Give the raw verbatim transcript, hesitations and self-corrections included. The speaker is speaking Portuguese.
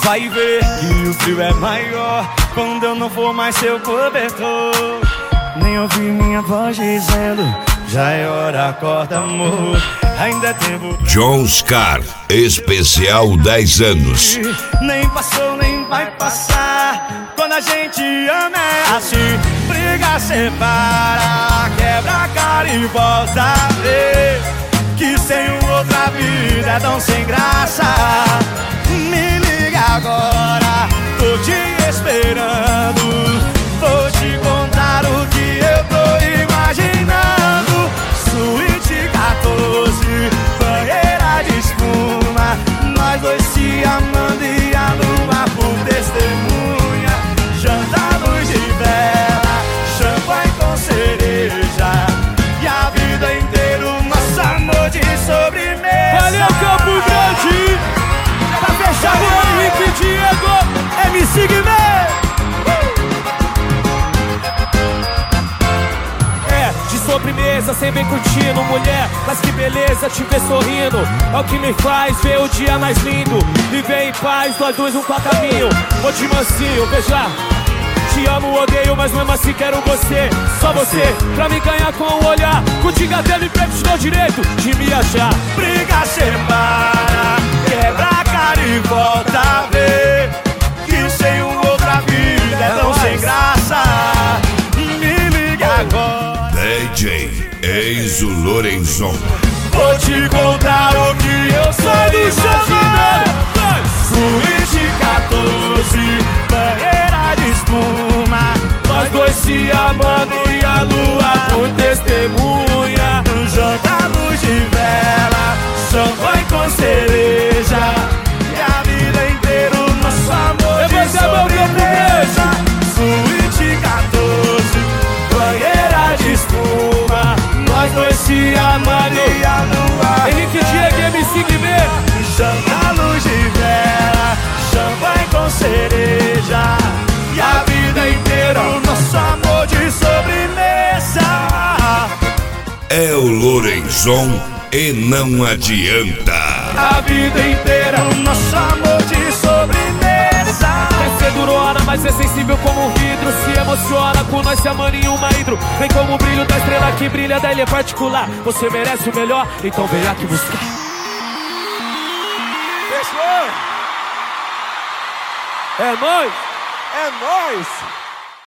vai ver que o frio é maior quando eu não for mais seu cobertor. Nem ouvi minha voz dizendo, já é hora, acorda amor. Ainda é tempo. John Scar, especial dez anos. Nem passou, nem vai passar. Quando a gente ama é assim. Briga, separa, quebra a cara e volta a ver que sem outra vida é tão sem graça. Me liga agora, tô te esperando. Vou te contar o que eu tô imaginando. Suíte quatorze, banheira de espuma, nós dois se amando e a lua por testemunha. Janta, luz de vela, champanhe com cereja, e a vida inteira o nosso amor de sobremesa. Valeu, Campo Grande! Pra fechar o Henrique Diego, M C Guimê! Sobremesa, sem bem curtindo, mulher, mas que beleza te ver sorrindo. É o que me faz ver o dia mais lindo. Viver em paz, nós dois um pra caminho. Vou de mansinho, beijar. Te amo, odeio, mas mesmo assim quero você. Só você, pra me ganhar com o olhar. Contigo até me pego, te dou direito de me achar. Briga, separa, quebra a cara e volta a ver que sem outra vida é tão sem graça. Me liga agora, D J Enzo Lorenzon. vou te contar o que eu sou imaginando. Suíte quatorze, banheira de espuma, nós dois se amando e a lua por testemunha. Janta, luz de vela, champanhe com cereja, e a vida inteira o nosso amor de sobremesa. Suíte quatorze, banheira de espuma, nós dois se amando e a lua. Henrique Diego, M C Guimê. Janta, luz de vela, champanhe com cereja, e a vida inteira o nosso amor de sobremesa. É o Lorenzon e não adianta. A vida inteira o nosso amor de sobremesa. Quer ser durona, mas é sensível como um vidro. Se emociona com nós se amando em uma hidro. Vem como o brilho da estrela que brilha da ilha particular. Você merece o melhor, então vem aqui buscar. Fechou? É nóis! É nóis!